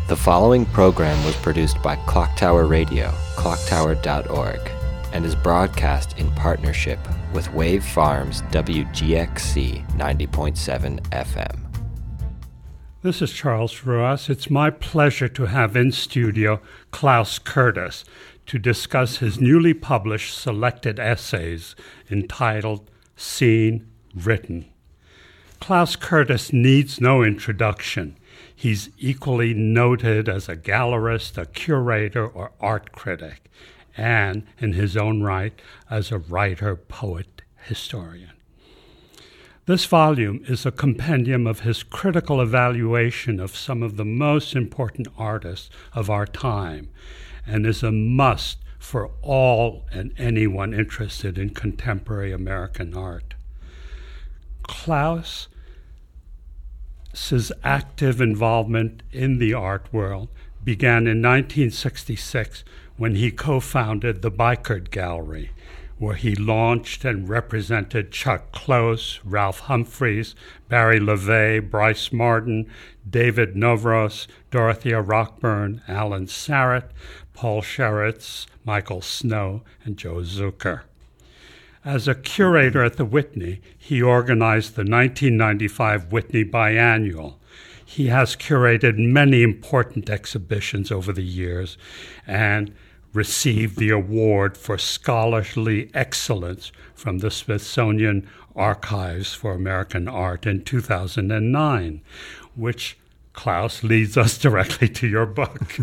The following program was produced by Clocktower Radio, clocktower.org, and is broadcast in partnership with Wave Farms WGXC 90.7 FM. This is Charles Ruas. It's my pleasure to have in studio Klaus Curtis to discuss his newly published selected essays entitled Seen, Written. Klaus Curtis needs no introduction. He's equally noted as a gallerist, a curator, or art critic, and, in his own right, as a writer, poet, historian. This volume is a compendium of his critical evaluation of some of the most important artists of our time, and is a must for all and anyone interested in contemporary American art. Klaus's active involvement in the art world began in 1966 when he co-founded the Bikert Gallery, where he launched and represented Chuck Close, Ralph Humphreys, Barry LeVay, Bryce Martin, David Novros, Dorothea Rockburn, Alan Sarrett, Paul Sheritz, Michael Snow, and Joe Zucker. As a curator at the Whitney, he organized the 1995 Whitney Biennial. He has curated many important exhibitions over the years and received the award for scholarly excellence from the Smithsonian Archives for American Art in 2009, which, Klaus, leads us directly to your book.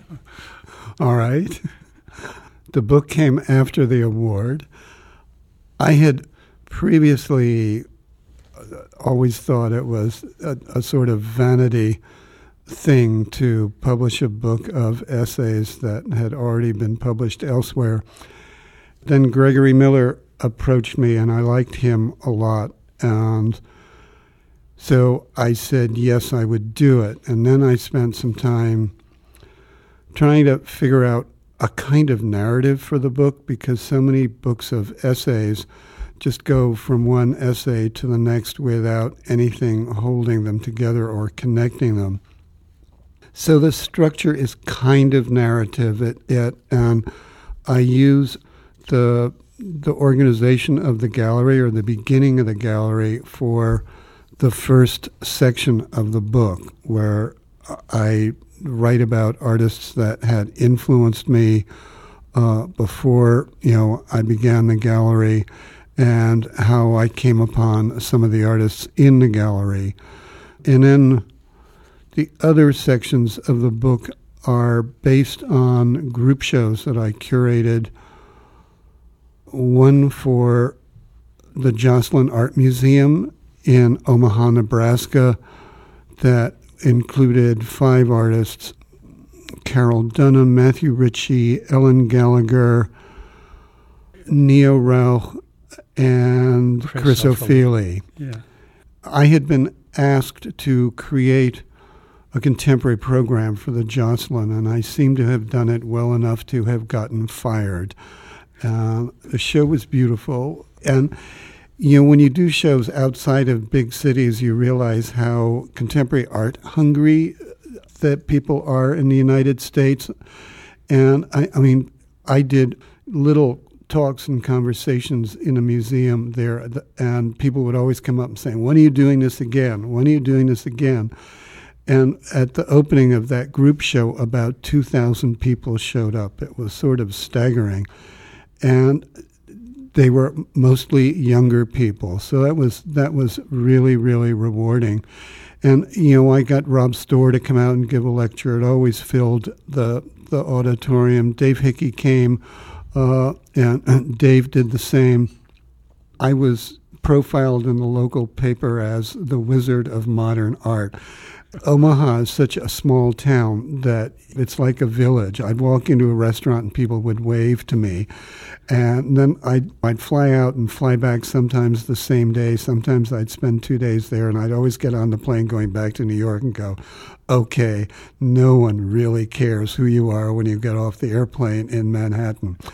All right. The book came after the award. I had previously always thought it was a sort of vanity thing to publish a book of essays that had already been published elsewhere. Then Gregory Miller approached me, and I liked him a lot, and so I said yes, I would do it. And then I spent some time trying to figure out a kind of narrative for the book, because so many books of essays just go from one essay to the next without anything holding them together or connecting them. So the structure is kind of narrative, and I use the organization of the gallery, or the beginning of the gallery, for the first section of the book, where I write about artists that had influenced me before I began the gallery, and how I came upon some of the artists in the gallery. And then the other sections of the book are based on group shows that I curated, one for the Joslyn Art Museum in Omaha, Nebraska, that included 5 artists: Carol Dunham, Matthew Ritchie, Ellen Gallagher, Neo Rauch, and Chris O'Feely. Yeah. I had been asked to create a contemporary program for the Joslyn, and I seem to have done it well enough to have gotten fired. The show was beautiful, and when you do shows outside of big cities, you realize how contemporary art hungry that people are in the United States. And I did little talks and conversations in a museum there, and people would always come up and say, "When are you doing this again? When are you doing this again?" And at the opening of that group show, about 2,000 people showed up. It was sort of staggering. And they were mostly younger people, so that was really, really rewarding. And I got Rob Storr to come out and give a lecture. It always filled the auditorium. Dave Hickey came, and Dave did the same. I was profiled in the local paper as the Wizard of Modern Art. Omaha is such a small town that it's like a village. I'd walk into a restaurant and people would wave to me. And then I'd fly out and fly back sometimes the same day. Sometimes I'd spend 2 days there, and I'd always get on the plane going back to New York and go, okay, no one really cares who you are when you get off the airplane in Manhattan.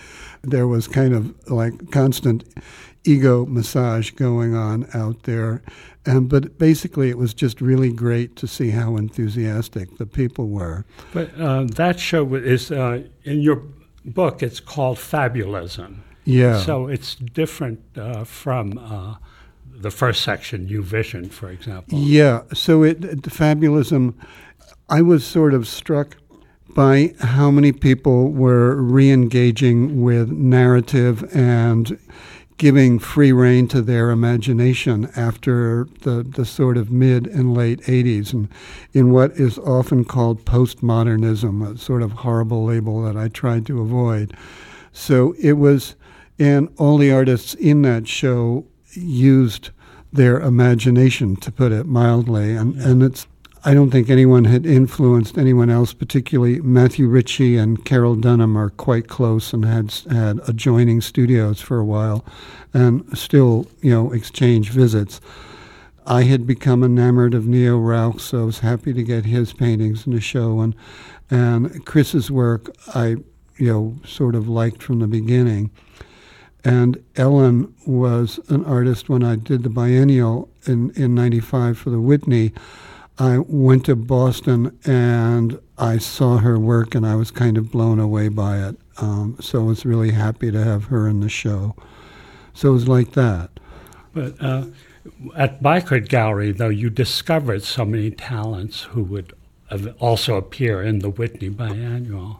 there was kind of like constant ego massage going on out there. But basically, it was just really great to see how enthusiastic the people were. But that show is, in your book, it's called Fabulism. Yeah. So it's different from the first section, New Vision, for example. Yeah. So the Fabulism, I was sort of struck by how many people were re-engaging with narrative and giving free rein to their imagination after the sort of mid and late 80s, and in what is often called postmodernism, a sort of horrible label that I tried to avoid. So it was, and all the artists in that show used their imagination, to put it mildly, and it's, I don't think anyone had influenced anyone else, particularly Matthew Ritchie and Carol Dunham are quite close and had adjoining studios for a while and still, exchange visits. I had become enamored of Neo Rauch, so I was happy to get his paintings in the show. And Chris's work I, sort of liked from the beginning. And Ellen was an artist when I did the biennial in 95 for the Whitney. I went to Boston and I saw her work and I was kind of blown away by it. So I was really happy to have her in the show. So it was like that. But at Bikert Gallery, though, you discovered so many talents who would also appear in the Whitney Biennial.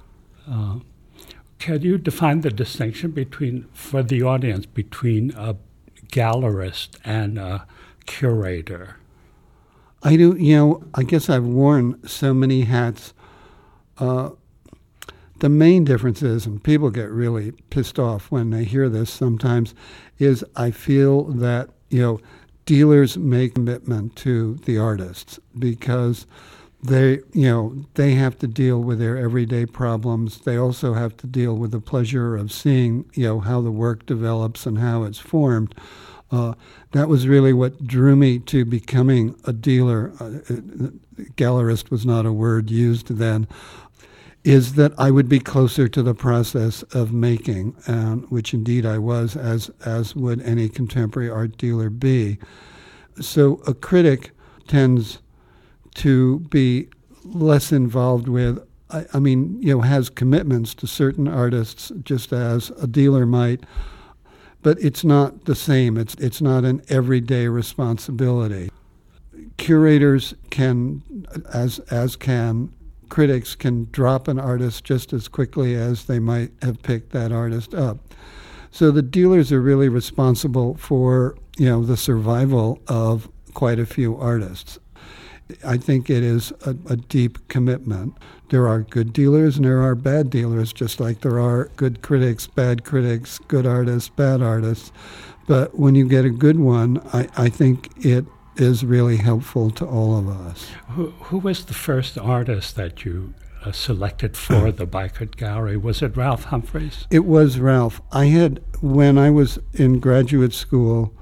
Can you define the distinction for the audience between a gallerist and a curator? I do, I guess I've worn so many hats. The main difference is, and people get really pissed off when they hear this sometimes, is I feel that, dealers make commitment to the artists because they have to deal with their everyday problems. They also have to deal with the pleasure of seeing, how the work develops and how it's formed. That was really what drew me to becoming a dealer. Gallerist was not a word used then. Is that I would be closer to the process of making, which indeed I was, as would any contemporary art dealer be. So a critic tends to be less involved with, has commitments to certain artists, just as a dealer might. But it's not the same. It's not an everyday responsibility. Curators can, as can critics, can drop an artist just as quickly as they might have picked that artist up. So the dealers are really responsible for, the survival of quite a few artists. I think it is a deep commitment. There are good dealers and there are bad dealers, just like there are good critics, bad critics, good artists, bad artists. But when you get a good one, I think it is really helpful to all of us. Who was the first artist that you selected for the Bikert Gallery? Was it Ralph Humphreys? It was Ralph. When I was in graduate school,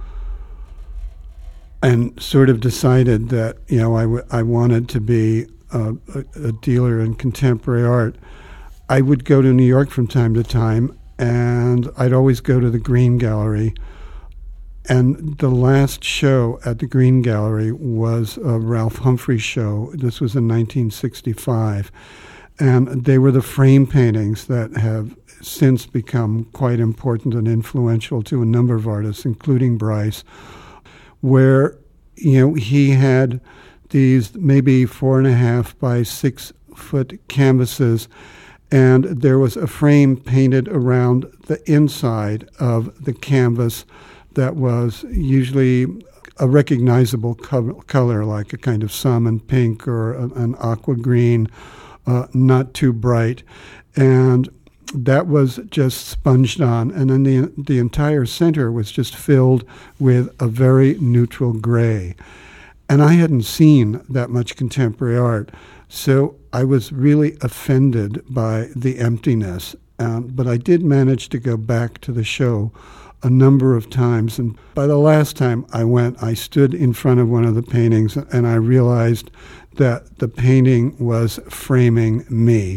and sort of decided that, I wanted to be a dealer in contemporary art, I would go to New York from time to time, and I'd always go to the Green Gallery. And the last show at the Green Gallery was a Ralph Humphreys show. This was in 1965. And they were the frame paintings that have since become quite important and influential to a number of artists, including Bryce, where, he had these maybe 4.5 by 6 foot canvases, and there was a frame painted around the inside of the canvas that was usually a recognizable color, like a kind of salmon pink or an aqua green, not too bright. And that was just sponged on, and then the entire center was just filled with a very neutral gray. And I hadn't seen that much contemporary art, so I was really offended by the emptiness. But I did manage to go back to the show a number of times, and by the last time I went, I stood in front of one of the paintings, and I realized that the painting was framing me.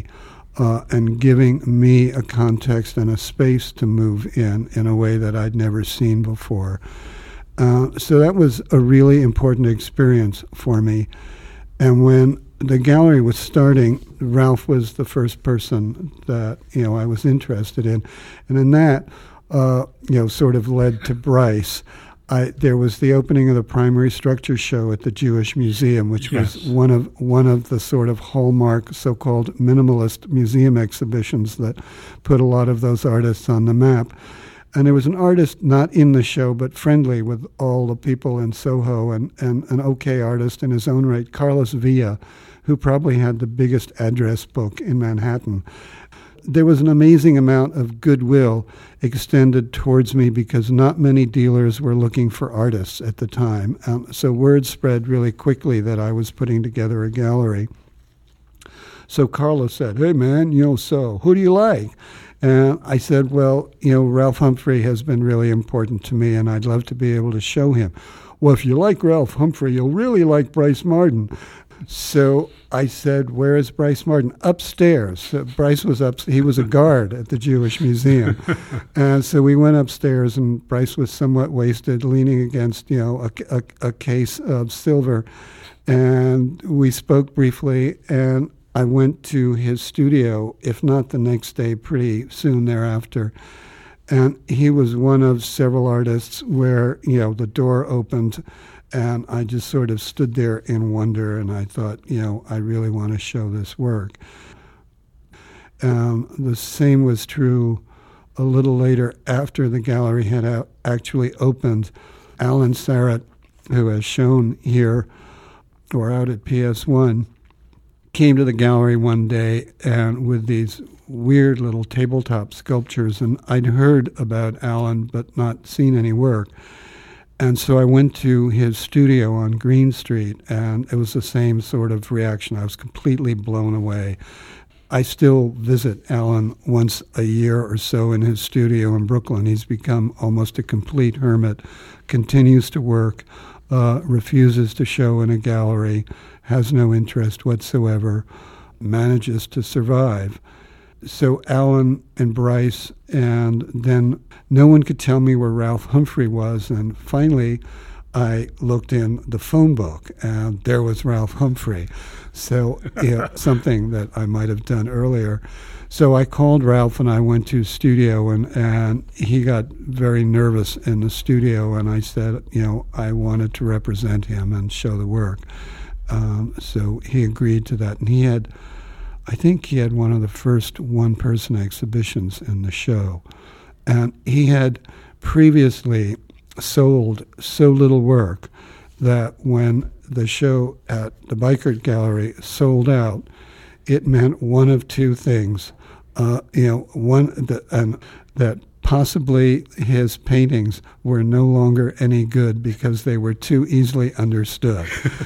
and giving me a context and a space to move in a way that I'd never seen before. So that was a really important experience for me. And when the gallery was starting, Ralph was the first person that, I was interested in. And in that, sort of led to Bryce. There was the opening of the primary structure show at the Jewish Museum, which was one of the sort of hallmark so-called minimalist museum exhibitions that put a lot of those artists on the map. And there was an artist not in the show but friendly with all the people in Soho, and an okay artist in his own right, Carlos Villa, who probably had the biggest address book in Manhattan. There was an amazing amount of goodwill extended towards me because not many dealers were looking for artists at the time. So word spread really quickly that I was putting together a gallery. So Carlos said, "Hey man, so who do you like?" And I said, "Well, Ralph Humphrey has been really important to me and I'd love to be able to show him." "Well, if you like Ralph Humphrey, you'll really like Bryce Marden." So I said, "Where is Bryce Marden?" "Upstairs." So Bryce was up. He was a guard at the Jewish Museum. And so we went upstairs, and Bryce was somewhat wasted, leaning against, a case of silver. And we spoke briefly, and I went to his studio, if not the next day, pretty soon thereafter. And he was one of several artists where, the door opened, and I just sort of stood there in wonder, and I thought, I really want to show this work. The same was true a little later after the gallery had actually opened. Alan Sarrett, who has shown here or out at PS1, came to the gallery one day and with these weird little tabletop sculptures, and I'd heard about Alan but not seen any work. And so I went to his studio on Green Street, and it was the same sort of reaction. I was completely blown away. I still visit Alan once a year or so in his studio in Brooklyn. He's become almost a complete hermit, continues to work, refuses to show in a gallery, has no interest whatsoever, manages to survive. So Alan and Bryce, and then no one could tell me where Ralph Humphrey was, and finally I looked in the phone book, and there was Ralph Humphrey. So something that I might have done earlier. So I called Ralph, and I went to his studio, and he got very nervous in the studio, and I said, I wanted to represent him and show the work. So he agreed to that, and I think he had one of the first one-person exhibitions in the show. And he had previously sold so little work that when the show at the Bikert Gallery sold out, it meant one of two things. That possibly his paintings were no longer any good because they were too easily understood.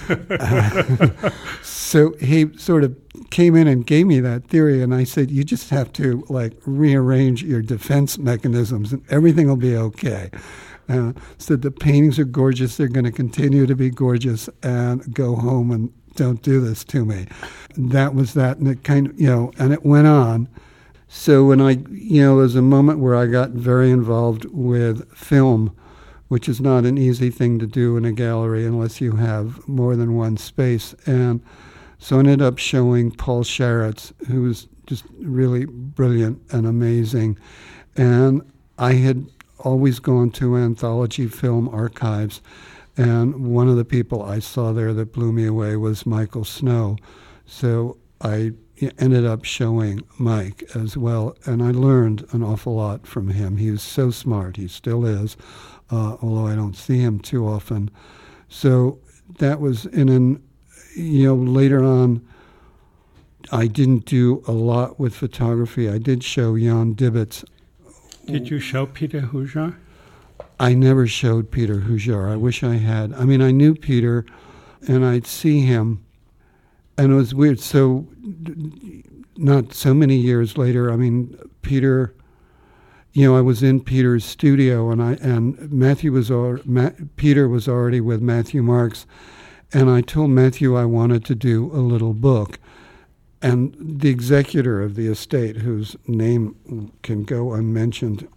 So he sort of came in and gave me that theory, and I said, you just have to rearrange your defense mechanisms and everything will be okay. So the paintings are gorgeous, they're going to continue to be gorgeous, and go home and don't do this to me. That was that, and it kind of, and it went on. So when there was a moment where I got very involved with film, which is not an easy thing to do in a gallery unless you have more than one space. And so I ended up showing Paul Sharits, who was just really brilliant and amazing. And I had always gone to anthology film archives, and one of the people I saw there that blew me away was Michael Snow. So I ended up showing Mike as well, and I learned an awful lot from him. He was so smart. He still is, although I don't see him too often. So that was later on, I didn't do a lot with photography. I did show Jan Dibbets. Did you show Peter Hujar? I never showed Peter Hujar. I wish I had. I mean, I knew Peter, and I'd see him, and it was weird. So not so many years later, I mean, Peter, I was in Peter's studio, and Peter was already with Matthew Marks, and I told Matthew I wanted to do a little book. And the executor of the estate, whose name can go unmentioned,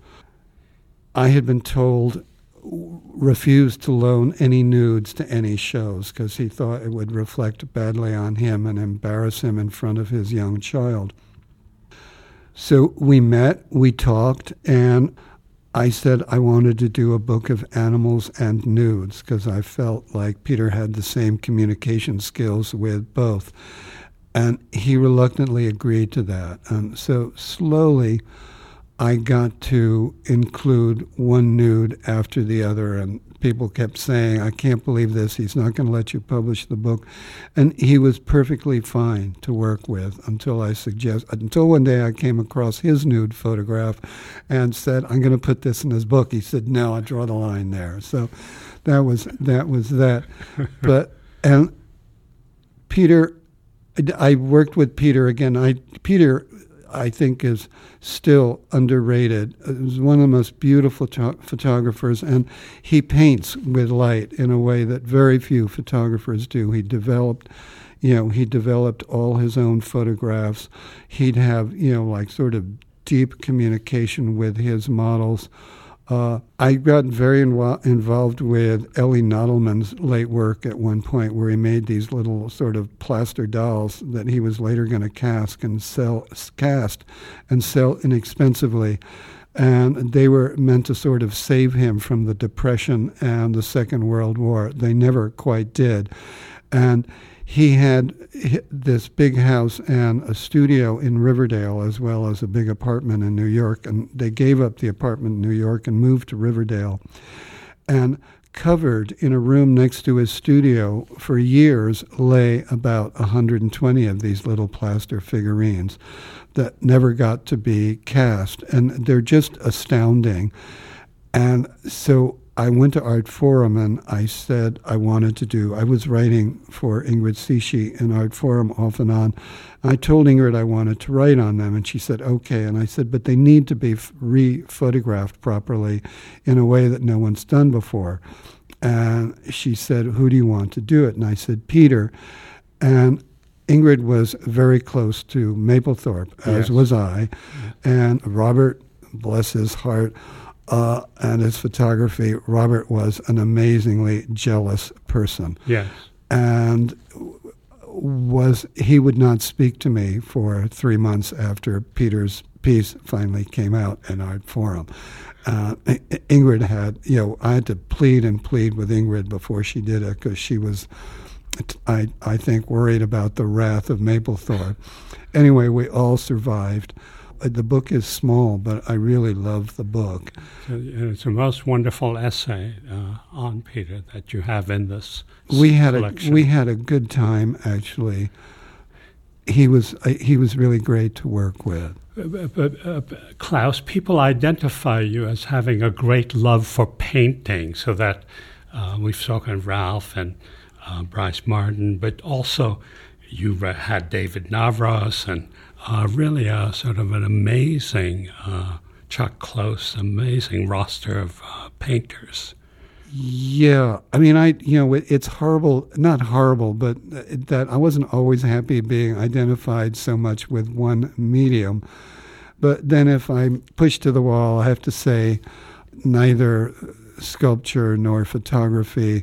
I had been told refused to loan any nudes to any shows because he thought it would reflect badly on him and embarrass him in front of his young child. So we met, we talked, and I said I wanted to do a book of animals and nudes because I felt like Peter had the same communication skills with both. And he reluctantly agreed to that. And so slowly I got to include one nude after the other, and people kept saying, I can't believe this, he's not going to let you publish the book. And he was perfectly fine to work with until one day I came across his nude photograph and said, I'm going to put this in his book. He said, no, I draw the line there. So that was that. And Peter, I worked with Peter again. Peter, I think, is still underrated. He was one of the most beautiful photographers, and he paints with light in a way that very few photographers do. He developed all his own photographs. He'd have, like sort of deep communication with his models. I got very involved with Ellie Nodelman's late work at one point, where he made these little sort of plaster dolls that he was later going to cast and sell inexpensively. And they were meant to sort of save him from the Depression and the Second World War. They never quite did. And he had this big house and a studio in Riverdale, as well as a big apartment in New York. And they gave up the apartment in New York and moved to Riverdale. And covered in a room next to his studio for years lay about 120 of these little plaster figurines that never got to be cast. And they're just astounding. And so I went to Art Forum and I said I was writing for Ingrid Cichy in Art Forum off and on. I told Ingrid I wanted to write on them, and she said, okay. And I said, but they need to be re-photographed properly in a way that no one's done before. And she said, who do you want to do it? And I said, Peter. And Ingrid was very close to Mapplethorpe, as was I. And Robert, bless his heart, and his photography, Robert was an amazingly jealous person. Yes. And he would not speak to me for 3 months after Peter's piece finally came out in Art Forum. Ingrid had, I had to plead with Ingrid before she did it, because she was, I think, worried about the wrath of Mapplethorpe. Anyway, we all survived. The book is small, but I really love the book. It's a most wonderful essay on Peter that you have in this collection. We had a good time, actually. He was really great to work with. But Klaus, people identify you as having a great love for painting, so that we've spoken of Ralph and Bryce Martin, but also you had David Navras and really sort of an amazing Chuck Close, amazing roster of painters. Yeah, I mean, it's horrible, not horrible, but that I wasn't always happy being identified so much with one medium. But then if I'm pushed to the wall, I have to say neither sculpture nor photography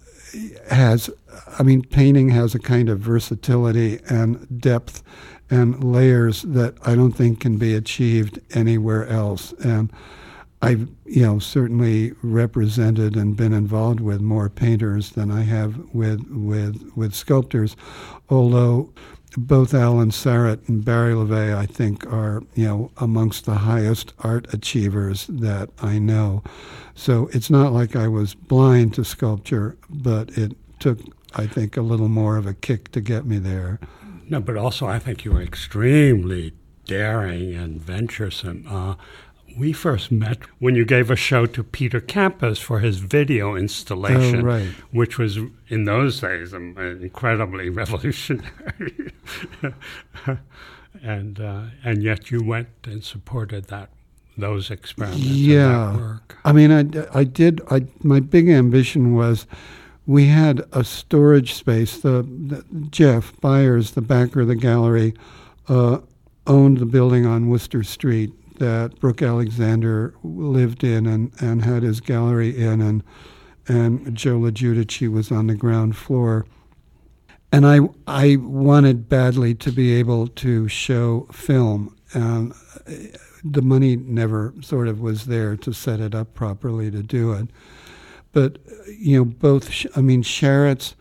painting has a kind of versatility and depth and layers that I don't think can be achieved anywhere else. And I've, certainly represented and been involved with more painters than I have with sculptors, although both Alan Sarrett and Barry LeVay, I think, are, amongst the highest art achievers that I know. So it's not like I was blind to sculpture, but it took, I think, a little more of a kick to get me there. No, but also I think you were extremely daring and venturesome. We first met when you gave a show to Peter Campus for his video installation, right, which was, in those days, incredibly revolutionary. And yet you went and supported those experiments and that work. I mean, I did. My big ambition was, we had a storage space. The Jeff Byers, the backer of the gallery, owned the building on Worcester Street that Brooke Alexander lived in and had his gallery in, and Joe LaGiudice was on the ground floor. And I wanted badly to be able to show film, and the money never sort of was there to set it up properly to do it. But, both, Sharratt's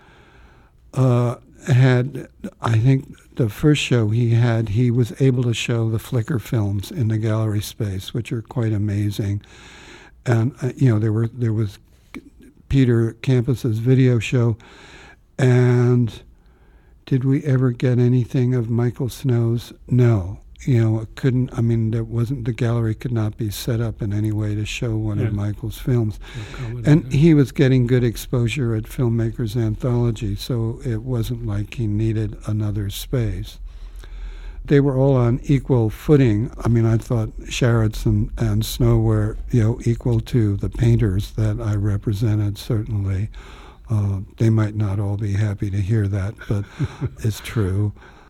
had, I think, the first show he was able to show the Flickr films in the gallery space, which are quite amazing. And, there was Peter Campus's video show, and did we ever get anything of Michael Snow's? No. It couldn't, the gallery could not be set up in any way to show one of Michael's films. And he was getting good exposure at Filmmakers Anthology, so it wasn't like he needed another space. They were all on equal footing. I thought Sharratt's and Snow were, equal to the painters that I represented, certainly. They might not all be happy to hear that, but it's true.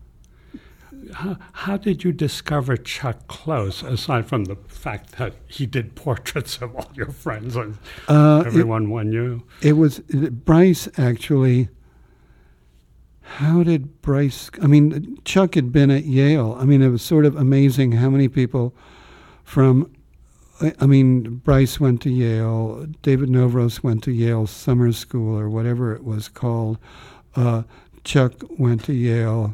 How did you discover Chuck Close, aside from the fact that he did portraits of all your friends and everyone knew? It was Bryce, actually. How did Bryce... Chuck had been at Yale. It was sort of amazing how many people from... Bryce went to Yale. David Novros went to Yale Summer School, or whatever it was called. Chuck went to Yale.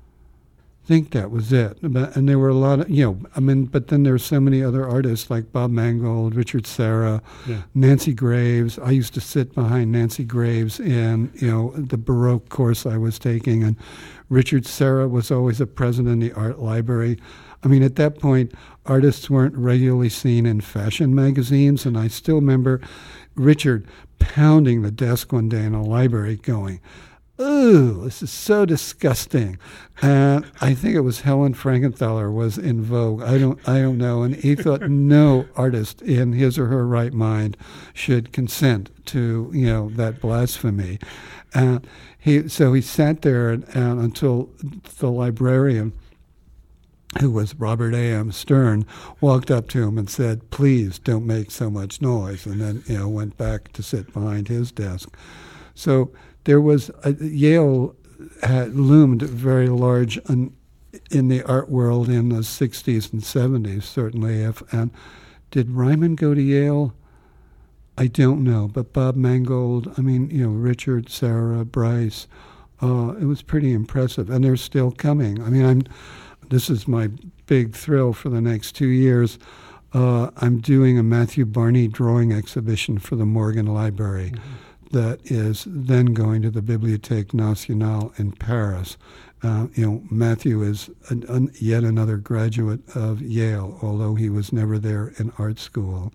I think that was it. And there were a lot of, but then there were so many other artists like Bob Mangold, Richard Serra, Nancy Graves. I used to sit behind Nancy Graves in, the Baroque course I was taking. And Richard Serra was always a president in the art library. At that point, artists weren't regularly seen in fashion magazines. And I still remember Richard pounding the desk one day in a library going, "Ooh, this is so disgusting." And I think it was Helen Frankenthaler was in vogue. I don't know. And he thought no artist in his or her right mind should consent to, that blasphemy. And he sat there and until the librarian, who was Robert A.M. Stern, walked up to him and said, "Please don't make so much noise," and then, went back to sit behind his desk. So there was Yale had loomed very large in the art world in the 60s and 70s, certainly. And did Ryman go to Yale? I don't know. But Bob Mangold, Richard, Serra, Bryce, it was pretty impressive. And they're still coming. This is my big thrill for the next 2 years. I'm doing a Matthew Barney drawing exhibition for the Morgan Library. Mm-hmm. That is then going to the Bibliothèque Nationale in Paris. Matthew is yet another graduate of Yale, although he was never there in art school.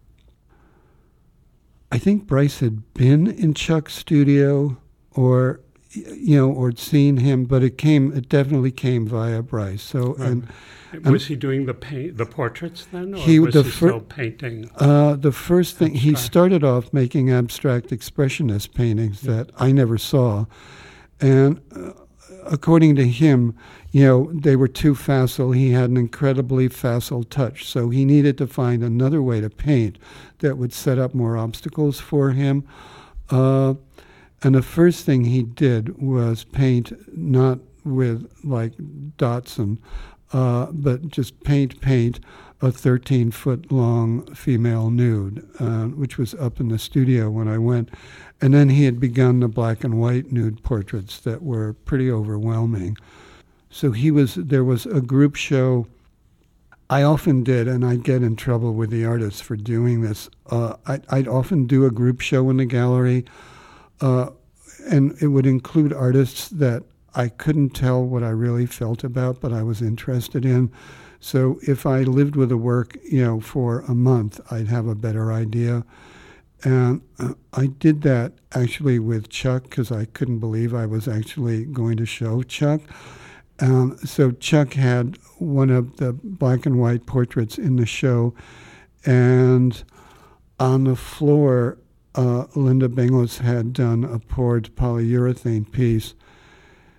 I think Bryce had been in Chuck's studio or seen him, but it definitely came via Bryce. So, was he doing the portraits then, or was he still painting? The first thing, he started off making abstract expressionist paintings that I never saw, and according to him, they were too facile. He had an incredibly facile touch, so he needed to find another way to paint that would set up more obstacles for him. And the first thing he did was paint not with like dots but just paint a 13-foot-long female nude, which was up in the studio when I went. And then he had begun the black and white nude portraits that were pretty overwhelming. So there was a group show. I often did, and I'd get in trouble with the artists for doing this. I'd often do a group show in the gallery, and it would include artists that I couldn't tell what I really felt about, but I was interested in. So if I lived with a work, for a month, I'd have a better idea. And I did that actually with Chuck because I couldn't believe I was actually going to show Chuck. So Chuck had one of the black and white portraits in the show, and on the floor, Linda Benglis had done a poured polyurethane piece,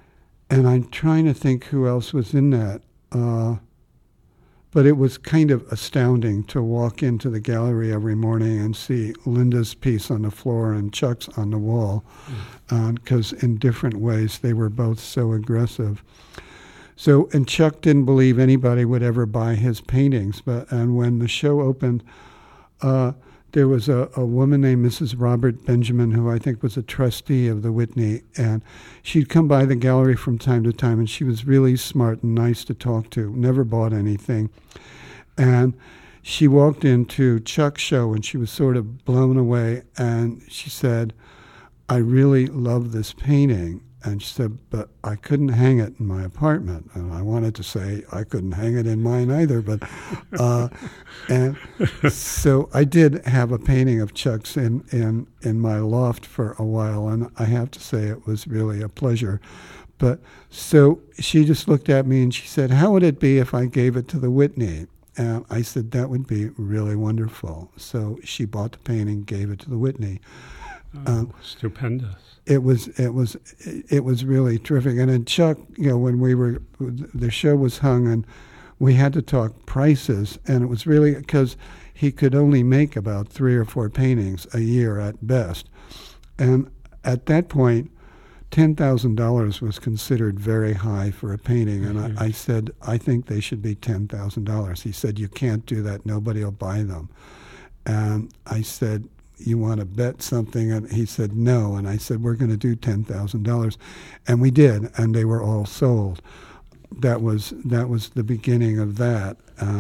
And I'm trying to think who else was in that. But it was kind of astounding to walk into the gallery every morning and see Linda's piece on the floor and Chuck's on the wall, because in different ways they were both so aggressive. So, and Chuck didn't believe anybody would ever buy his paintings. And when the show opened, there was a woman named Mrs. Robert Benjamin, who I think was a trustee of the Whitney, and she'd come by the gallery from time to time, and she was really smart and nice to talk to, never bought anything. And she walked into Chuck's show, and she was sort of blown away, and she said, "I really love this painting." And she said, "But I couldn't hang it in my apartment." And I wanted to say I couldn't hang it in mine either, but and so I did have a painting of Chuck's in my loft for a while, and I have to say it was really a pleasure. But so she just looked at me and she said, "How would it be if I gave it to the Whitney?" And I said, "That would be really wonderful." So she bought the painting, gave it to the Whitney. Stupendous. It was really terrific. And then Chuck, when the show was hung and we had to talk prices, and it was really because he could only make about 3 or 4 paintings a year at best. And at that point, $10,000 was considered very high for a painting. And I said, "I think they should be $10,000. He said, "You can't do that. Nobody will buy them." And I said, "You want to bet something?" And he said, "No." And I said, "We're going to do $10,000. And we did, and they were all sold. That was the beginning of that.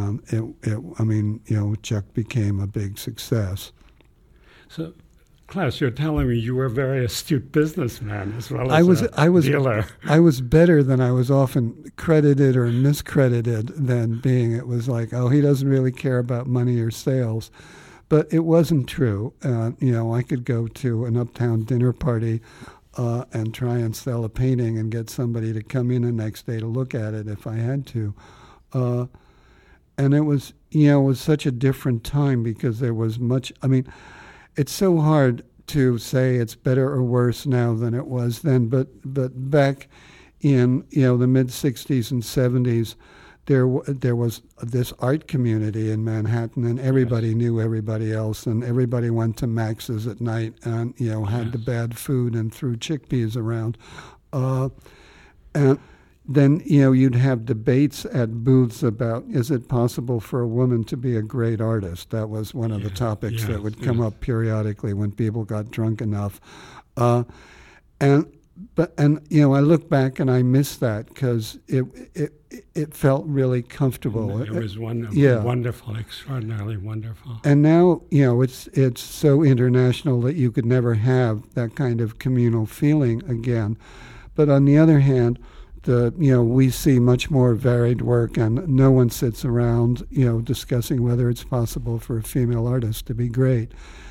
Chuck became a big success. So, Klaus, you're telling me you were a very astute businessman as well as a dealer. I was better than I was often credited or miscredited than being. It was like, oh, he doesn't really care about money or sales. But it wasn't true. I could go to an uptown dinner party and try and sell a painting and get somebody to come in the next day to look at it if I had to. And it was such a different time because there was much. I mean, it's so hard to say it's better or worse now than it was then. But back in the mid '60s and '70s. There was this art community in Manhattan, and everybody knew everybody else, and everybody went to Max's at night and had the bad food and threw chickpeas around, and then you'd have debates at booths about, is it possible for a woman to be a great artist? That was one of the topics that would come up periodically when people got drunk enough, I look back and I miss that because it felt really comfortable. It was wonderful, extraordinarily wonderful. And now, it's so international that you could never have that kind of communal feeling again. But on the other hand, we see much more varied work, and no one sits around, discussing whether it's possible for a female artist to be great.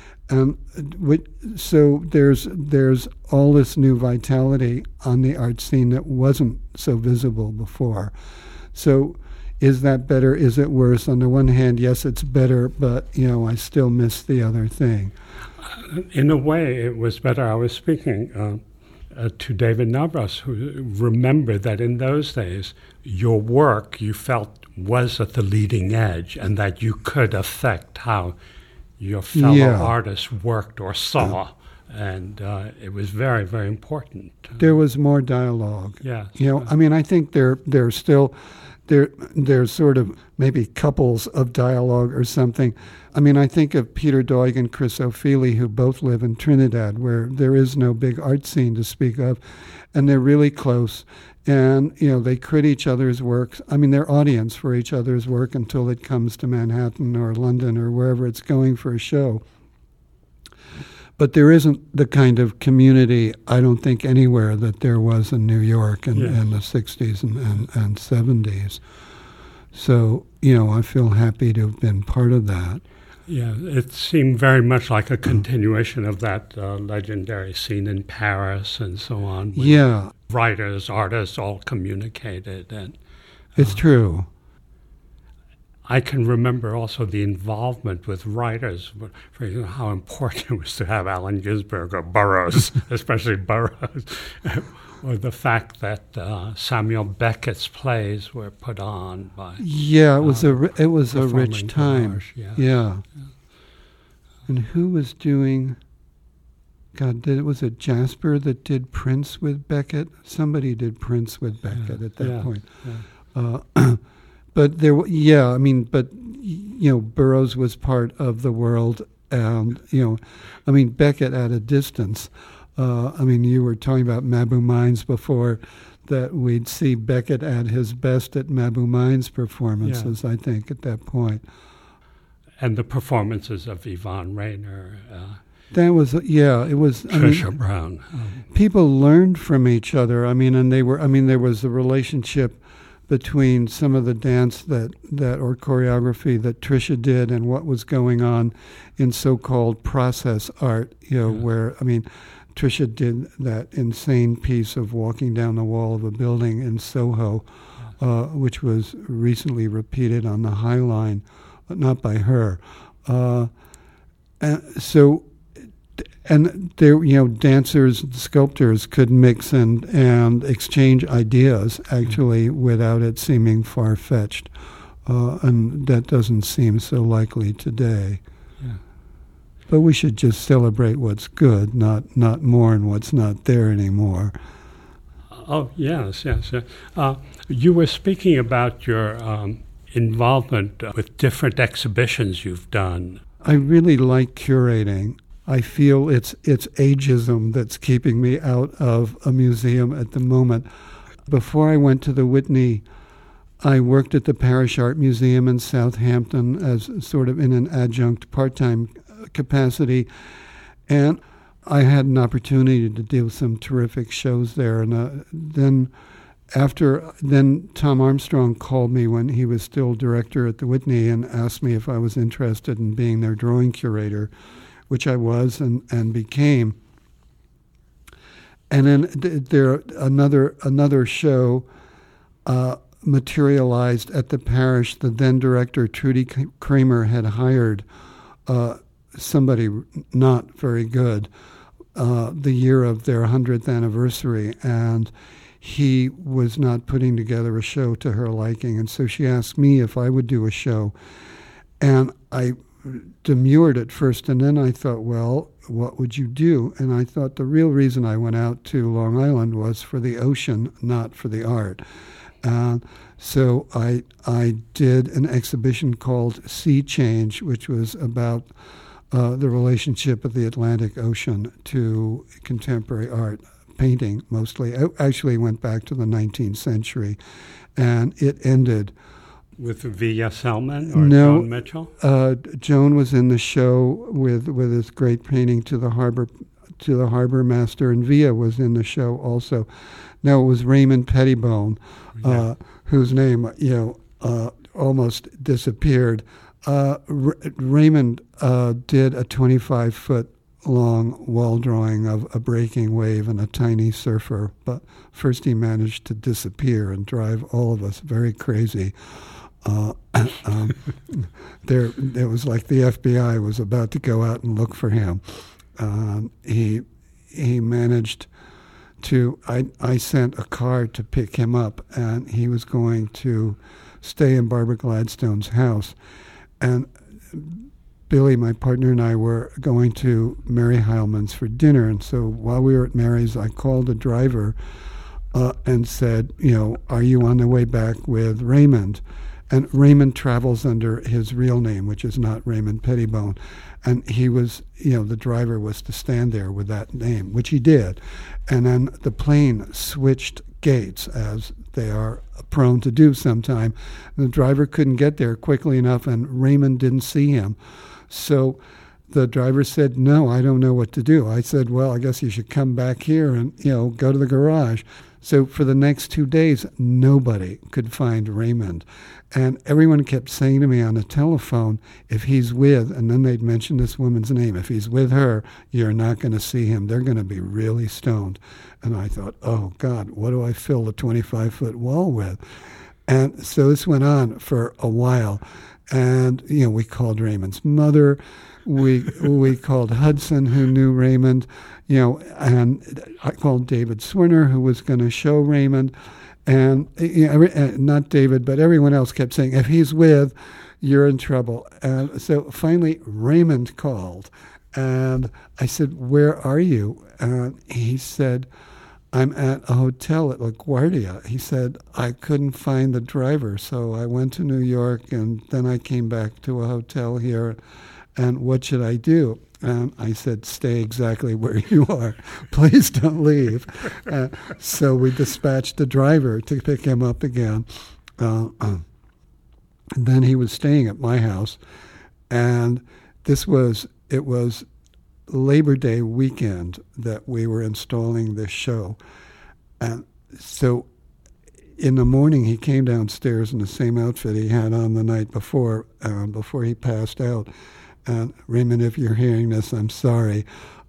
So there's all this new vitality on the art scene that wasn't so visible before. So is that better? Is it worse? On the one hand, yes, it's better, but I still miss the other thing. In a way, it was better. I was speaking to David Nabras, who remembered that in those days, your work, you felt, was at the leading edge, and that you could affect how your fellow artists worked or saw, and it was very, very important. There was more dialogue. Yes. I think there's still there's sort of maybe couples of dialogue or something. I think of Peter Doig and Chris O'Feely, who both live in Trinidad, where there is no big art scene to speak of, and they're really close. And, they crit each other's works. They're audience for each other's work until it comes to Manhattan or London or wherever it's going for a show. But there isn't the kind of community, I don't think, anywhere that there was in New York in the 60s and 70s. So, I feel happy to have been part of that. Yeah, it seemed very much like a continuation of that legendary scene in Paris and so on. Writers, artists all communicated. And it's true. I can remember also the involvement with writers, for example, how important it was to have Allen Ginsberg or Burroughs, especially Burroughs. Or the fact that Samuel Beckett's plays were put on by it was a rich performing time. Delage, yeah. Yeah. And who was doing? God, was it Jasper that did Prince with Beckett? Somebody did Prince with Beckett at that point. Yeah. But Burroughs was part of the world, and Beckett at a distance. You were talking about Mabu Mines before, that we'd see Beckett at his best at Mabu Mines performances, I think, at that point. And the performances of Yvonne Rainer. That was, it was... Trisha Brown. People learned from each other. There was a relationship between some of the dance or choreography that Trisha did and what was going on in so-called process art, where, Trisha did that insane piece of walking down the wall of a building in Soho, which was recently repeated on the High Line, but not by her. And there, dancers, sculptors could mix and exchange ideas, actually, without it seeming far-fetched. And that doesn't seem so likely today. Yeah. But we should just celebrate what's good, not mourn what's not there anymore. Oh, yes. You were speaking about your involvement with different exhibitions you've done. I really like curating. I feel it's ageism that's keeping me out of a museum at the moment. Before I went to the Whitney, I worked at the Parish Art Museum in Southampton as sort of in an adjunct part-time capacity, and I had an opportunity to do some terrific shows there. And then Tom Armstrong called me when he was still director at the Whitney and asked me if I was interested in being their drawing curator, which I was and became. And then there another show materialized at the parish. The then director, Trudy Kramer, had hired somebody not very good the year of their 100th anniversary, and he was not putting together a show to her liking. And so she asked me if I would do a show. And I demurred at first, and then I thought, well, what would you do? And I thought the real reason I went out to Long Island was for the ocean, not for the art. So I did an exhibition called Sea Change, which was about the relationship of the Atlantic Ocean to contemporary art, painting mostly. I actually went back to the 19th century, and it ended with Villa Selman or Joan Mitchell? Joan was in the show with his great painting to the harbor master, and Villa was in the show also. No, it was Raymond Pettibone, whose name almost disappeared. Raymond did a 25-foot-long wall drawing of a breaking wave and a tiny surfer, but first he managed to disappear and drive all of us very crazy. It was like the FBI was about to go out and look for him. He managed to. I sent a car to pick him up, and he was going to stay in Barbara Gladstone's house. And Billy, my partner, and I were going to Mary Heilman's for dinner. And so while we were at Mary's, I called the driver and said, are you on the way back with Raymond? And Raymond travels under his real name, which is not Raymond Pettibone. And he was, the driver was to stand there with that name, which he did. And then the plane switched gates, as they are prone to do sometime. And the driver couldn't get there quickly enough, and Raymond didn't see him. So the driver said, no, I don't know what to do. I said, well, I guess you should come back here and, go to the garage. So for the next 2 days, nobody could find Raymond. And everyone kept saying to me on the telephone, if he's with, and then they'd mention this woman's name, if he's with her, you're not going to see him. They're going to be really stoned. And I thought, oh, God, what do I fill the 25-foot wall with? And so this went on for a while. And, we called Raymond's mother. We called Hudson, who knew Raymond, and I called David Swinner, who was going to show Raymond. And not David, but everyone else kept saying, if he's with, you're in trouble. And so finally, Raymond called. And I said, where are you? And he said, I'm at a hotel at LaGuardia. He said, I couldn't find the driver, so I went to New York, and then I came back to a hotel here, and what should I do? And I said, stay exactly where you are. Please don't leave. So we dispatched a driver to pick him up again. And then he was staying at my house, and it was Labor Day weekend that we were installing this show. And so in the morning, he came downstairs in the same outfit he had on the night before he passed out. And Raymond, if you're hearing this, I'm sorry.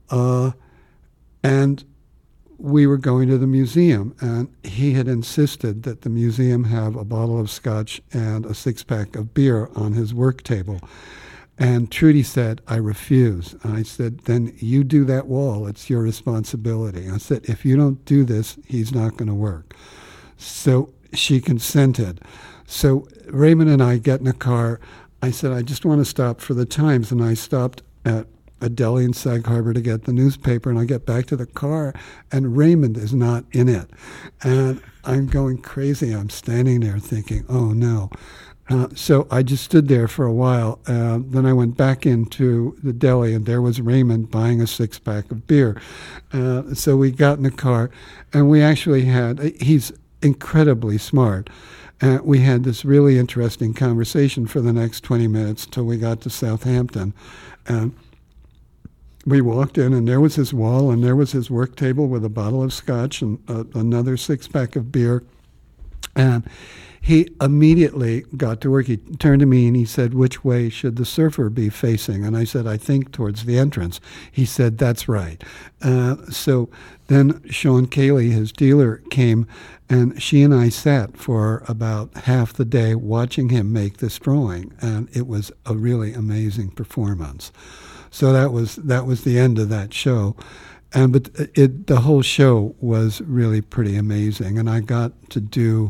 And we were going to the museum, and he had insisted that the museum have a bottle of scotch and a six-pack of beer on his work table. And Trudy said, I refuse. And I said, then you do that wall. It's your responsibility. I said, if you don't do this, he's not going to work. So she consented. So Raymond and I get in a car. I said, I just want to stop for the Times. And I stopped at a deli in Sag Harbor to get the newspaper. And I get back to the car, and Raymond is not in it. And I'm going crazy. I'm standing there thinking, oh, no. So I just stood there for a while. Then I went back into the deli, and there was Raymond buying a six-pack of beer. So we got in the car, and we actually he's incredibly smart. We had this really interesting conversation for the next 20 minutes till we got to Southampton. And we walked in, and there was his wall, and there was his work table with a bottle of scotch and another six-pack of beer. And he immediately got to work. He turned to me and he said, which way should the surfer be facing? And I said, I think towards the entrance. He said, that's right. So then Sean Cayley, his dealer, came, and she and I sat for about half the day watching him make this drawing. And it was a really amazing performance. So that was the end of that show. But the whole show was really pretty amazing. And I got to do...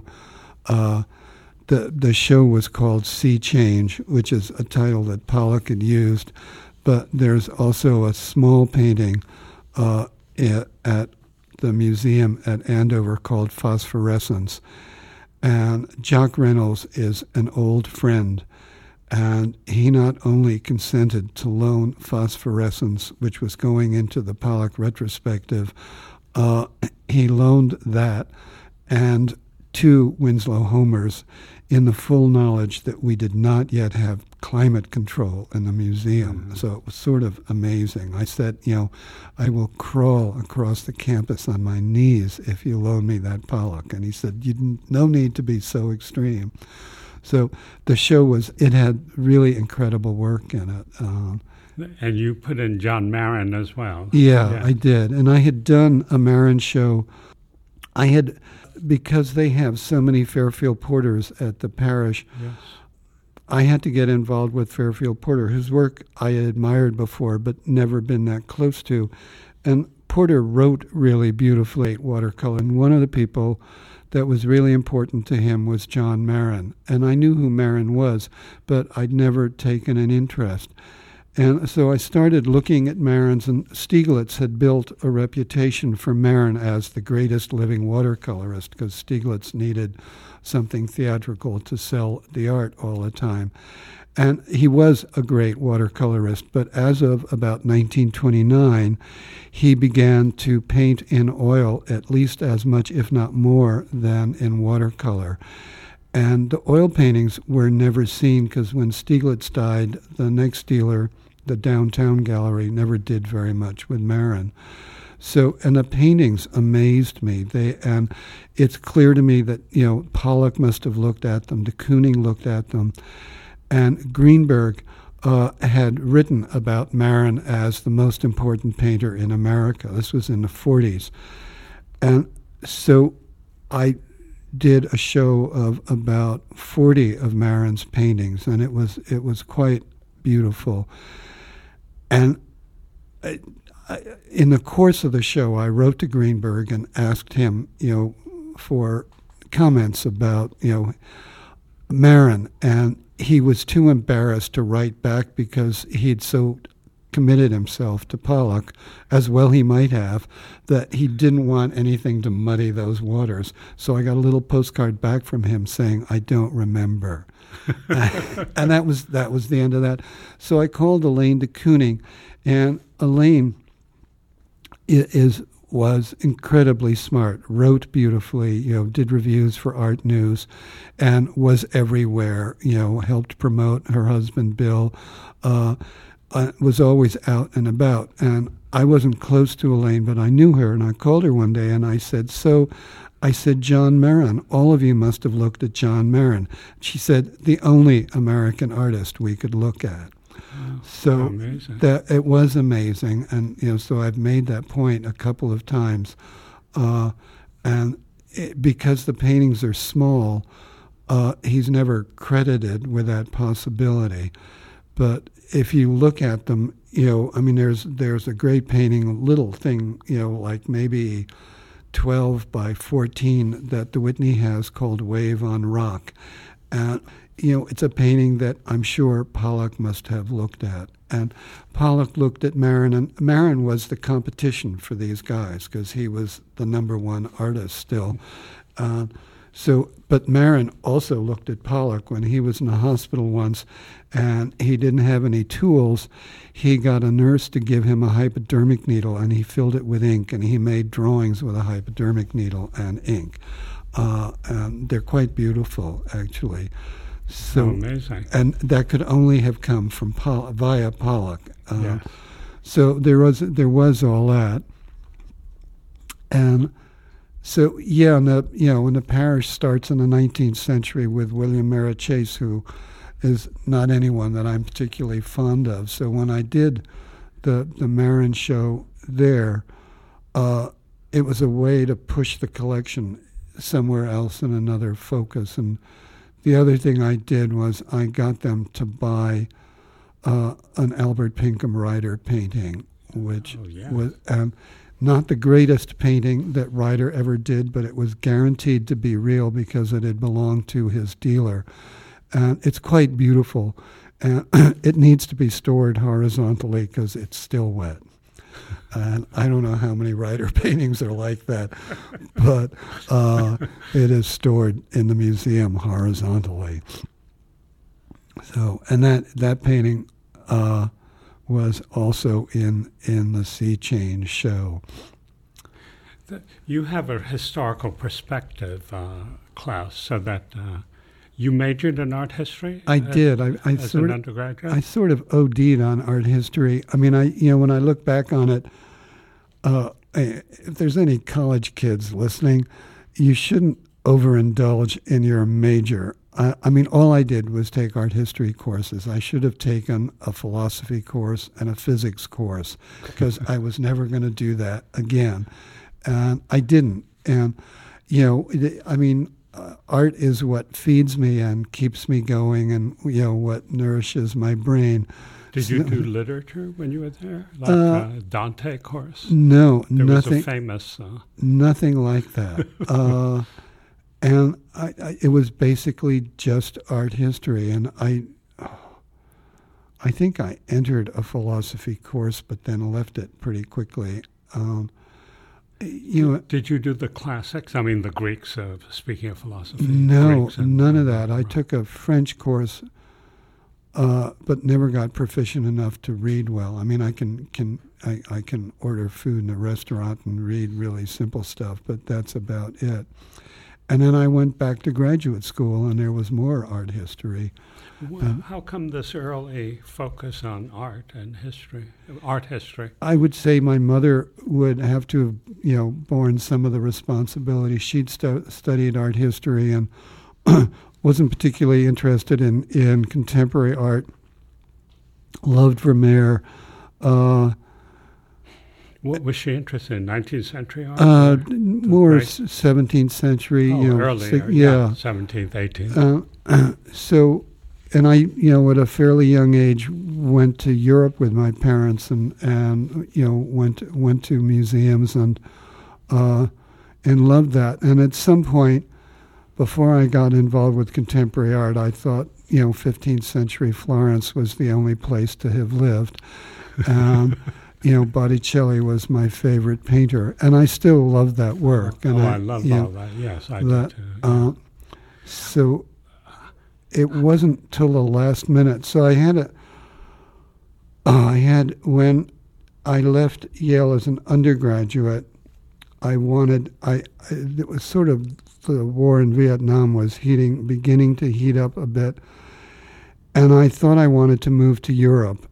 The show was called Sea Change, which is a title that Pollock had used, but there's also a small painting at the museum at Andover called Phosphorescence. And Jock Reynolds is an old friend, and he not only consented to loan Phosphorescence, which was going into the Pollock retrospective, he loaned that and 2 Winslow Homers in the full knowledge that we did not yet have climate control in the museum. Mm-hmm. So it was sort of amazing. I said, I will crawl across the campus on my knees if you loan me that Pollock. And he said, no need to be so extreme. So the show it had really incredible work in it. And you put in John Marin as well. Yeah, I did. And I had done a Marin show. Because they have so many Fairfield Porters at the parish, yes. I had to get involved with Fairfield Porter, whose work I had admired before but never been that close to. And Porter wrote really beautifully watercolor. And one of the people that was really important to him was John Marin. And I knew who Marin was, but I'd never taken an interest. And so I started looking at Marin's, and Stieglitz had built a reputation for Marin as the greatest living watercolorist because Stieglitz needed something theatrical to sell the art all the time. And he was a great watercolorist, but as of about 1929, he began to paint in oil at least as much, if not more, than in watercolor. And the oil paintings were never seen because when Stieglitz died, the next dealer, the Downtown Gallery, never did very much with Marin. So, and the paintings amazed me. And it's clear to me that, Pollock must have looked at them, de Kooning looked at them, and Greenberg had written about Marin as the most important painter in America. This was in the 40s. And so I did a show of about 40 of Marin's paintings, and it was quite beautiful. And in the course of the show, I wrote to Greenberg and asked him, for comments about, Marin, and he was too embarrassed to write back because he'd so committed himself to Pollock, as well he might have, that he didn't want anything to muddy those waters. So I got a little postcard back from him saying, "I don't remember." And that was the end of that. So I called Elaine de Kooning, and Elaine was incredibly smart, wrote beautifully, did reviews for Art News, and was everywhere, helped promote her husband, Bill, was always out and about. And I wasn't close to Elaine, but I knew her, and I called her one day, and I said, John Marin, all of you must have looked at John Marin. She said, the only American artist we could look at. Wow. So Amazing. it was amazing, and so I've made that point a couple of times, because the paintings are small, he's never credited with that possibility. But if you look at them, there's a great painting, a little thing, like maybe 12 by 14 that the Whitney has called Wave on Rock, and it's a painting that I'm sure Pollock must have looked at. And Pollock looked at Marin, and Marin was the competition for these guys because he was the number one artist still. But Marin also looked at Pollock when he was in the hospital once, and he didn't have any tools. He got a nurse to give him a hypodermic needle, and he filled it with ink, and he made drawings with a hypodermic needle and ink. And they're quite beautiful, actually. So amazing. And that could only have come from via Pollock. Yeah. So there was all that, and so when the parish starts in the 19th century with William Merritt Chase, who is not anyone that I'm particularly fond of. So when I did the Marin show there, it was a way to push the collection somewhere else in another focus. And the other thing I did was I got them to buy an Albert Pinkham Ryder painting, which was not the greatest painting that Ryder ever did, but it was guaranteed to be real because it had belonged to his dealer. And it's quite beautiful. And it needs to be stored horizontally because it's still wet. And I don't know how many Ryder paintings are like that, but it is stored in the museum horizontally. So, and that painting was also in the Sea Change show. You have a historical perspective, Klaus, so that you majored in art history? I did. As an undergraduate? I sort of OD'd on art history. I mean, when I look back on it, if there's any college kids listening, you shouldn't overindulge in your major. I mean, all I did was take art history courses. I should have taken a philosophy course and a physics course because I was never going to do that again. And I didn't. And, art is what feeds me and keeps me going and, what nourishes my brain. Did you do literature when you were there? Like Dante course? No, there nothing. Was a famous... nothing like that. And it was basically just art history. And I think I entered a philosophy course, but then left it pretty quickly. Did you do the classics? I mean, the Greeks, speaking of philosophy. No, none of that. I took a French course, but never got proficient enough to read well. I mean, I can order food in a restaurant and read really simple stuff, but that's about it. And then I went back to graduate school, and there was more art history. Well, how come this early focus on art and history, art history? I would say my mother would have to have, borne some of the responsibility. She'd studied art history and wasn't particularly interested in contemporary art. Loved Vermeer. What was she interested in? 19th century art? More 17th century. Earlier, 17th, 18th. So, and I, at a fairly young age, went to Europe with my parents, and went to museums and loved that. And at some point, before I got involved with contemporary art, I thought 15th century Florence was the only place to have lived. Botticelli was my favorite painter, and I still love that work. And I love all that. Yes, I do too. So it wasn't till the last minute. So when I left Yale as an undergraduate, it was sort of the war in Vietnam was beginning to heat up a bit, and I thought I wanted to move to Europe.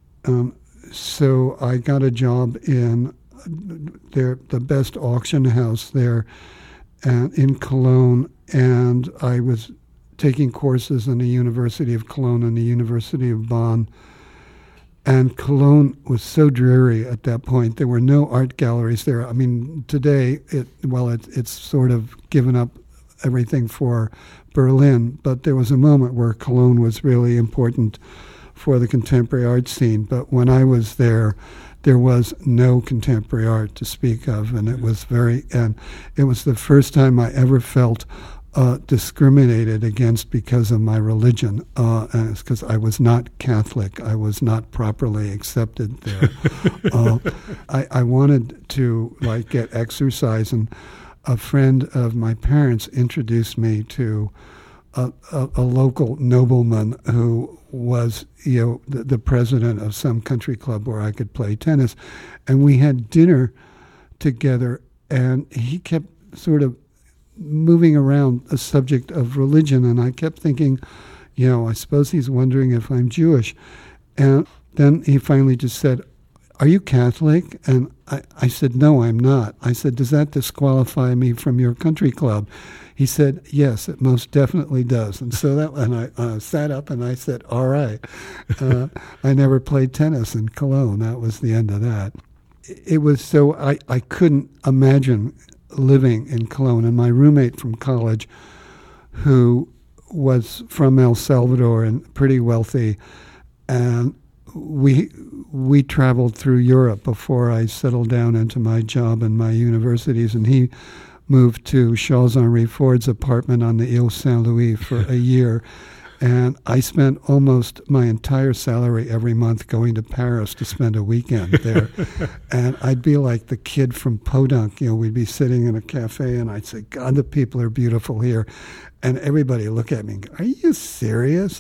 So I got a job in the best auction house there in Cologne, and I was taking courses in the University of Cologne and the University of Bonn. And Cologne was so dreary at that point. There were no art galleries there. I mean, today, it's sort of given up everything for Berlin, but there was a moment where Cologne was really important for the contemporary art scene. But when I was there was no contemporary art to speak of, and it was the first time I ever felt discriminated against because of my religion, and it's because I was not Catholic. I was not properly accepted there. I wanted to get exercise, and a friend of my parents introduced me to a local nobleman who was the president of some country club where I could play tennis, and we had dinner together, and he kept sort of moving around the subject of religion, and I kept thinking, I suppose he's wondering if I'm Jewish. And then he finally just said, "Are you Catholic?" And I said, "No, I'm not." I said, "Does that disqualify me from your country club?" He said, "Yes, it most definitely does." And so I sat up and I said, "All right." I never played tennis in Cologne. That was the end of that. It was so I couldn't imagine living in Cologne. And my roommate from college, who was from El Salvador and pretty wealthy, and we traveled through Europe before I settled down into my job and my universities, and he moved to Charles-Henri Ford's apartment on the Ile Saint-Louis for a year. And I spent almost my entire salary every month going to Paris to spend a weekend there. And I'd be like the kid from Podunk. We'd be sitting in a cafe, and I'd say, "God, the people are beautiful here." And everybody would look at me and go, "Are you serious?"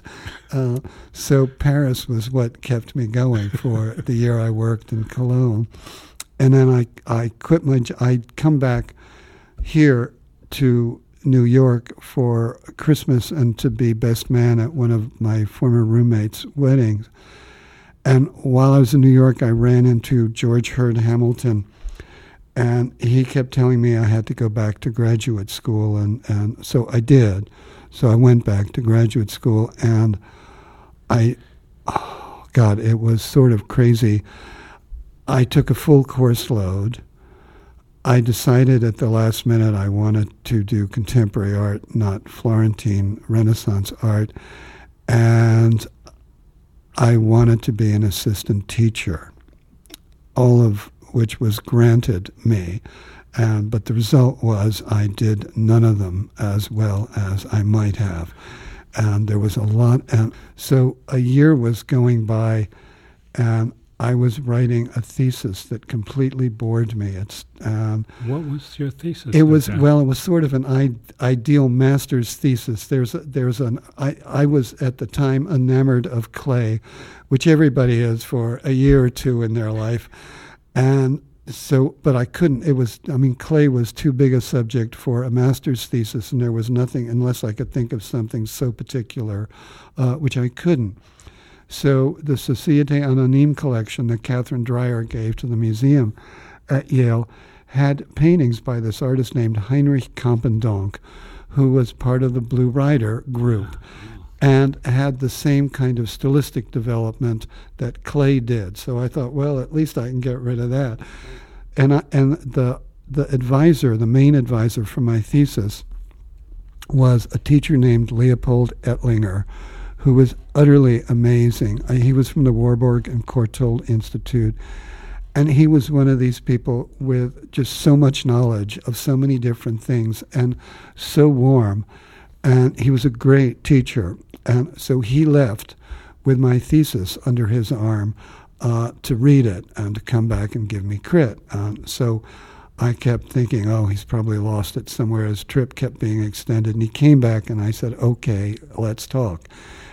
So Paris was what kept me going for the year I worked in Cologne. And then I quit my job. I'd come back here to New York for Christmas and to be best man at one of my former roommates' weddings. And while I was in New York, I ran into George Hurd Hamilton, and he kept telling me I had to go back to graduate school, and so I did. So I went back to graduate school, and it was sort of crazy. I took a full course load. I decided at the last minute I wanted to do contemporary art, not Florentine Renaissance art, and I wanted to be an assistant teacher, all of which was granted me, but the result was I did none of them as well as I might have, and there was a lot, and so a year was going by, and I was writing a thesis that completely bored me. What was your thesis? It was sort of an ideal master's thesis. I was at the time enamored of clay, which everybody is for a year or two in their life, and so, but I couldn't. Clay was too big a subject for a master's thesis, and there was nothing unless I could think of something so particular, which I couldn't. So the Société Anonyme collection that Catherine Dreyer gave to the museum at Yale had paintings by this artist named Heinrich Kampendonck, who was part of the Blue Rider group, and had the same kind of stylistic development that Clay did. So I thought, well, at least I can get rid of that. and the advisor, the main advisor for my thesis, was a teacher named Leopold Ettlinger, who was utterly amazing. He was from the Warburg and Courtauld Institute, and he was one of these people with just so much knowledge of so many different things and so warm. And he was a great teacher. And so he left with my thesis under his arm to read it and to come back and give me crit. So I kept thinking, oh, he's probably lost it somewhere. His trip kept being extended. And he came back and I said, okay, let's talk.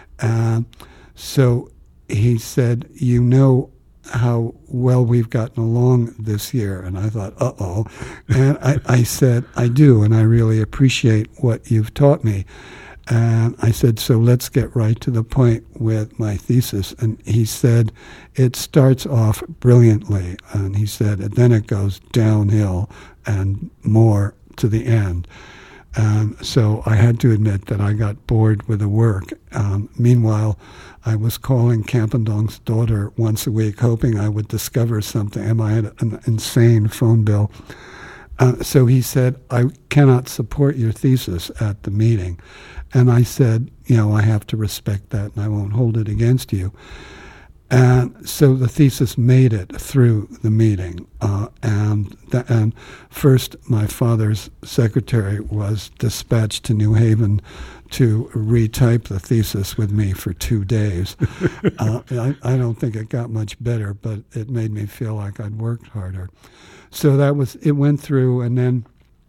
So he said, you know how well we've gotten along this year. And I thought, uh-oh. And I said, I do, and I really appreciate what you've taught me. And I said, so let's get right to the point with my thesis. And he said, it starts off brilliantly. And he said, and then it goes downhill and more to the end. So I had to admit that I got bored with the work. Meanwhile, I was calling Campendong's daughter once a week, hoping I would discover something. And I had an insane phone bill. So he said, I cannot support your thesis at the meeting. And I said, I have to respect that and I won't hold it against you. And so the thesis made it through the meeting. And first, my father's secretary was dispatched to New Haven to retype the thesis with me for 2 days. I don't think it got much better, but it made me feel like I'd worked harder. So it went through, and then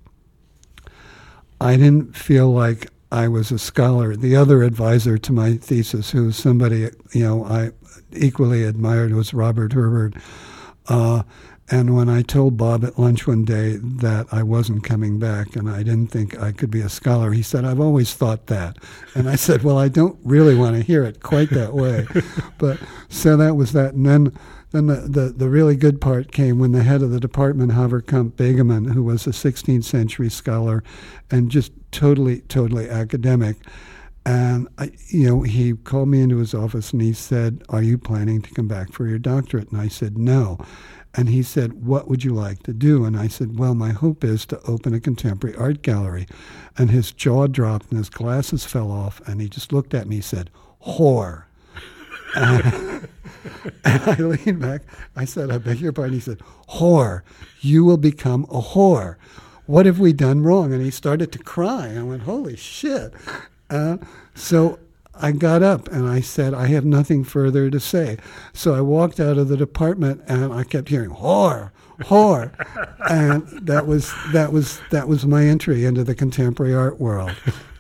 I didn't feel like I was a scholar. The other advisor to my thesis, who was somebody, I equally admired, was Robert Herbert. And when I told Bob at lunch one day that I wasn't coming back and I didn't think I could be a scholar, he said, I've always thought that. And I said, well, I don't really want to hear it quite that way. But so that was that. And then the really good part came when the head of the department, Haverkamp Begeman, who was a 16th century scholar and just totally academic, and he called me into his office and he said, are you planning to come back for your doctorate? And I said, no. And he said, what would you like to do? And I said, well, my hope is to open a contemporary art gallery. And his jaw dropped and his glasses fell off, and he just looked at me and said, whore. And I leaned back. I said, I beg your pardon. He said, whore. You will become a whore. What have we done wrong? And he started to cry. I went, holy shit. So I got up and I said, I have nothing further to say. So I walked out of the department and I kept hearing, whore, whore. And that was my entry into the contemporary art world.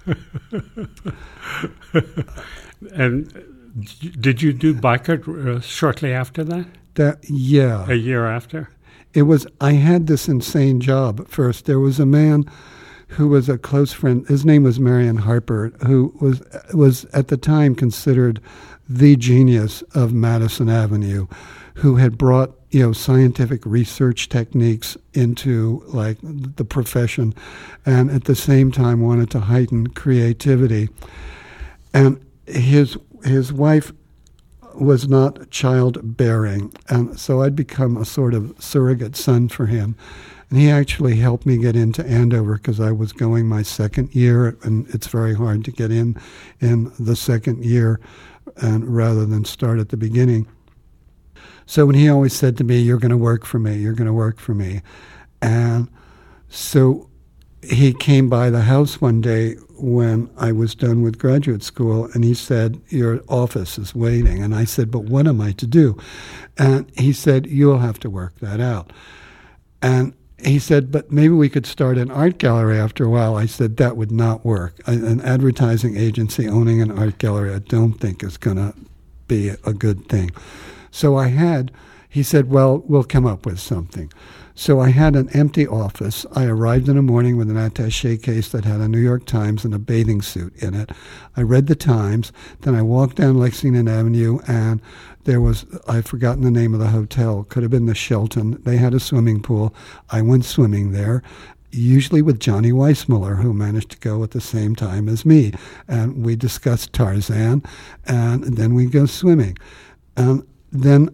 And did you do Bikert shortly after that? Yeah. A year after? I had this insane job at first. There was a man who was a close friend. His name was Marion Harper, who was at the time considered the genius of Madison Avenue, who had brought scientific research techniques into like the profession, and at the same time wanted to heighten creativity. And his wife was not childbearing, and so I'd become a sort of surrogate son for him. And he actually helped me get into Andover because I was going my second year, and it's very hard to get in the second year, and rather than start at the beginning. So when he always said to me, you're going to work for me, you're going to work for me. And so he came by the house one day when I was done with graduate school, and he said, your office is waiting. And I said, but what am I to do? And he said, you'll have to work that out. And he said, but maybe we could start an art gallery after a while. I said, that would not work. An advertising agency owning an art gallery I don't think is going to be a good thing. So he said, well, we'll come up with something. So I had an empty office. I arrived in the morning with an attaché case that had a New York Times and a bathing suit in it. I read the Times. Then I walked down Lexington Avenue, and I've forgotten the name of the hotel. Could have been the Shelton. They had a swimming pool. I went swimming there, usually with Johnny Weissmuller, who managed to go at the same time as me. And we discussed Tarzan, and then we go swimming. Then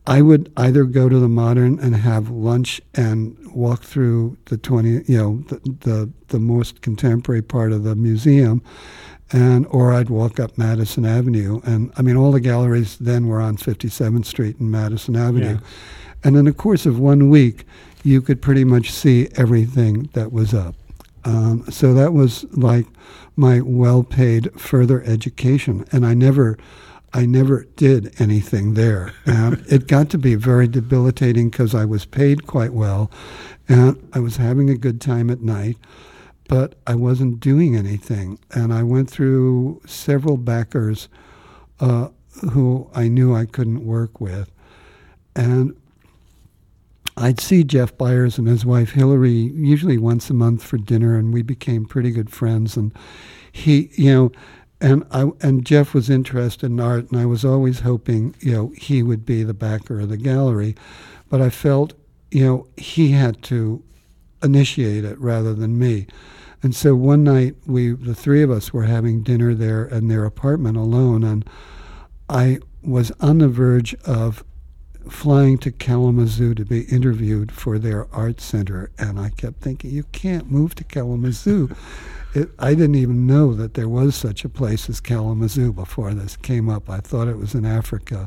I would either go to the Modern and have lunch and walk through the most contemporary part of the museum, or I'd walk up Madison Avenue. And I mean, all the galleries then were on 57th Street and Madison Avenue. Yeah. And in the course of 1 week, you could pretty much see everything that was up. So that was like my well-paid further education, and I never did anything there. And it got to be very debilitating because I was paid quite well, and I was having a good time at night, but I wasn't doing anything. And I went through several backers who I knew I couldn't work with, and I'd see Jeff Byers and his wife Hillary usually once a month for dinner, and we became pretty good friends. And he, and Jeff was interested in art, and I was always hoping, he would be the backer of the gallery. But I felt, he had to initiate it rather than me. And so one night, the three of us were having dinner there in their apartment alone, and I was on the verge of flying to Kalamazoo to be interviewed for their art center, and I kept thinking, you can't move to Kalamazoo. I didn't even know that there was such a place as Kalamazoo before this came up. I thought it was in Africa.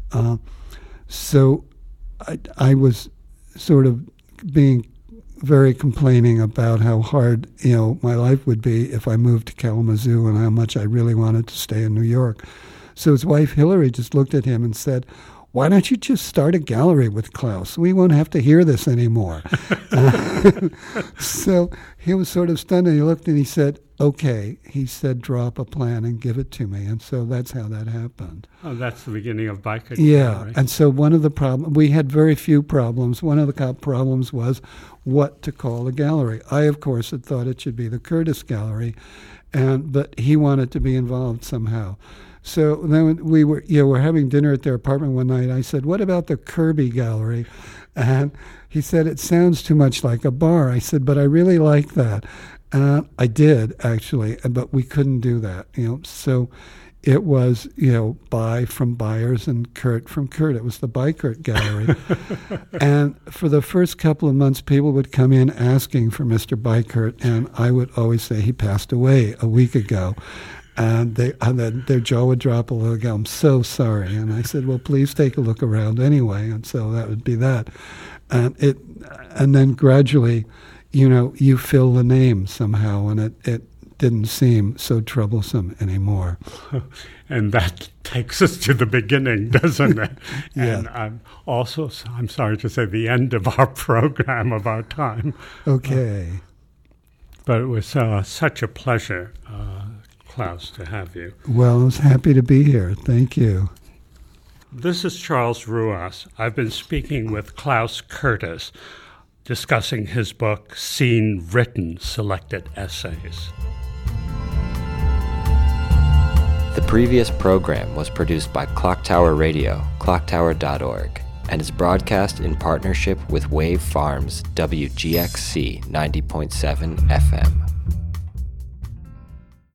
So I was sort of being very complaining about how hard, my life would be if I moved to Kalamazoo and how much I really wanted to stay in New York. So his wife Hillary just looked at him and said, why don't you just start a gallery with Klaus? We won't have to hear this anymore. So he was sort of stunned, and he looked and he said, okay. He said, drop a plan and give it to me. And so that's how that happened. Oh, that's the beginning of Biker Yeah, Gallery. and so one of the problems, we had very few problems. One of the problems was what to call a gallery. I, of course, had thought it should be the Curtis Gallery, but he wanted to be involved somehow. So then we were having dinner at their apartment one night. I said, what about the Kirby Gallery? And he said, it sounds too much like a bar. I said, but I really like that. I did, actually, but we couldn't do that. So it was, By from Byers and Kurt from Kurt. It was the Bykert Gallery. And for the first couple of months, people would come in asking for Mr. Bykert, and I would always say he passed away a week ago. And then their jaw would drop a little, go, I'm so sorry. And I said, well, please take a look around anyway. And so that would be that. And then gradually, you fill the name somehow, and it didn't seem so troublesome anymore. And that takes us to the beginning, doesn't it? Yeah. And I'm sorry to say, the end of our program, of our time. Okay. But it was such a pleasure, Klaus, to have you. Well, I was happy to be here. Thank you. This is Charles Ruas. I've been speaking with Klaus Curtis, discussing his book, Scene Written, Selected Essays. The previous program was produced by Clocktower Radio, clocktower.org, and is broadcast in partnership with Wave Farms WGXC 90.7 FM.